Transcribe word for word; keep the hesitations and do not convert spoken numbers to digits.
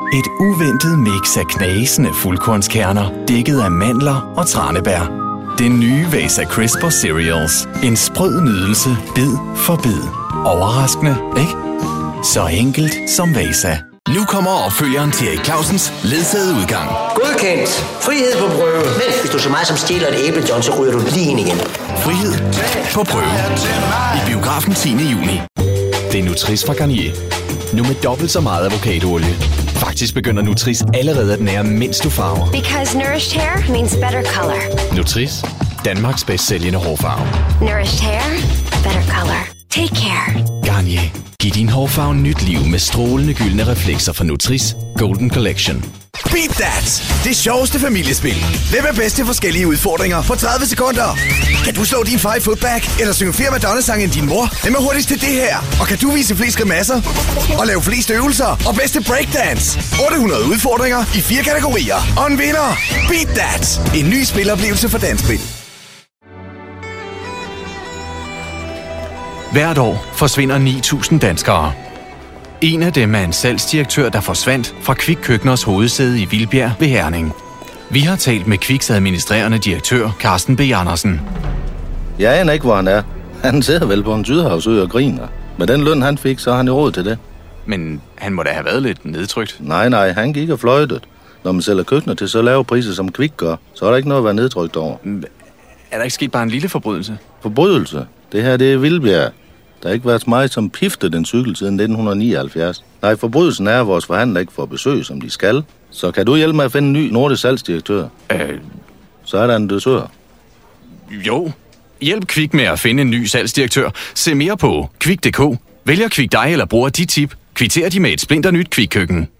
Et uventet mix af knasende fuldkornskerner, dækket af mandler og tranebær. Den nye Vasa Crisper Cereals. En sprød nydelse, bid for bid. Overraskende, ikke? Så enkelt som Vasa. Nu kommer opfølgeren til Erik Clausens ledsagede udgang. Godkendt. Frihed på prøve. Men hvis du så meget som stjæler et æble, John, så ryger du lige ind igen. Frihed på prøve. I biografen tiende juni. Det er Nutris fra Garnier. Nu med dobbelt så meget avocadoolie. Faktisk begynder Nutris allerede at nære mindst du farver. Because nourished hair means better color. Nutris. Danmarks bedst sælgende hårfarve. Nourished hair. Better color. Take care. Garnier. Giv din hårfarve nyt liv med strålende gyldne reflekser fra Nutris Golden Collection. Beat That! Det sjoveste familiespil. Hvem er bedst til forskellige udfordringer på tredive sekunder? Kan du slå din far i footback, eller synge flere Madonna-sange end din mor? Hvem er hurtigst til det her? Og kan du vise flest grimasser? Og lave flest øvelser? Og bedste breakdance? otte hundrede udfordringer i fire kategorier. Og en vinder! Beat That! En ny spiloplevelse for Danspil. Hvert år forsvinder ni tusind danskere. En af dem er en salgsdirektør, der forsvandt fra Kvik Køkkeners hovedsæde i Vildbjerg ved Herning. Vi har talt med Kviks administrerende direktør, Carsten B. Andersen. Jeg aner ikke, hvor han er. Han sidder vel på en sydhavsø og griner. Med den løn, han fik, så har han jo råd til det. Men han må da have været lidt nedtrykt. Nej, nej, han gik og fløjtede. Når man sælger køkkener til så lave priser, som Kvik gør, så er der ikke noget at være nedtrykt over. Er der ikke sket bare en lille forbrydelse? Forbrydelse? Det her, det er Vildbjerg. Der har ikke været så meget som pifte den cykel siden nitten nioghalvfjerds. Nej, forbrydelsen er, at vores forhandler ikke får besøg, som de skal. Så kan du hjælpe med at finde en ny nordisk salgsdirektør? Øh... Så er der en dødsør. Jo. Hjælp Kvik med at finde en ny salgsdirektør. Se mere på kvik punktum d k. Vælger Kvik dig eller bruger dit tip. Kvitterer de med et splinter nyt Kvik Køkken.